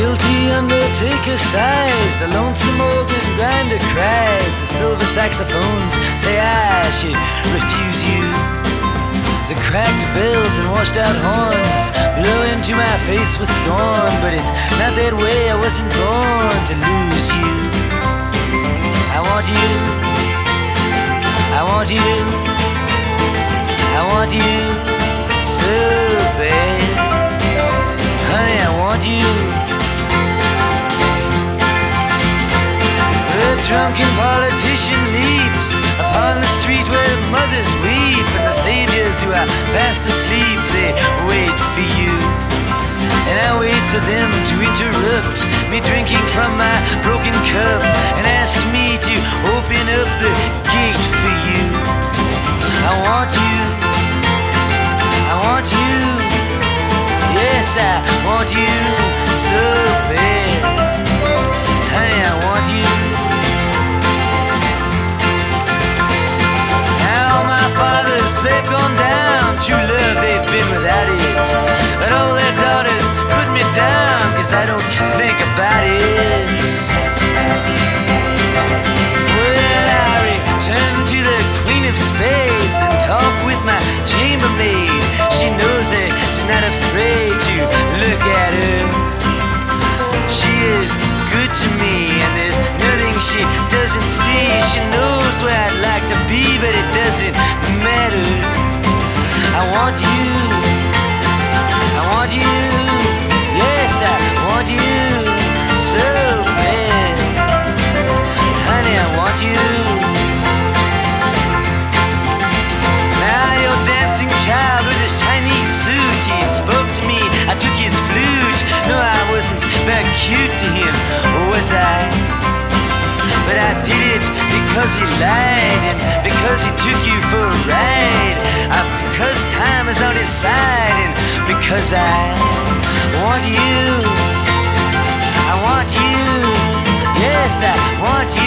guilty undertaker sighs, the lonesome organ grinder cries, the silver saxophones say I should refuse you. The cracked bells and washed out horns blow into my face with scorn, but it's not that way, I wasn't born to lose you. I want you, I want you, I want you so bad. Honey, I want you. The drunken politician leaps upon the street where mothers weep, and the saviors who are fast asleep, they wait for you. And I wait for them to interrupt me drinking from my broken cup and ask me to open up the gate for you. I want you, I want you, yes, I want you so bad. Honey, I want you. Now my fathers, they've gone down, true love, they've been without it, but all their daughters put me down, 'cause I don't think about it. Well, I return to the Queen of Spades and talk with my chambermaid. She knows that she's not afraid to look at her. She is good to me, and there's nothing she doesn't see. She knows where I'd like to be, but it doesn't matter. I want you, I want you, yes, I want you so bad. Honey, I want you. Now your dancing child with his Chinese suit, he spoke to me, I took his flute. No, I wasn't very cute to him, was I? But I did it because he lied, and because he took you for a ride, because time is on his side, and because I want you, I want you, yes, I want you.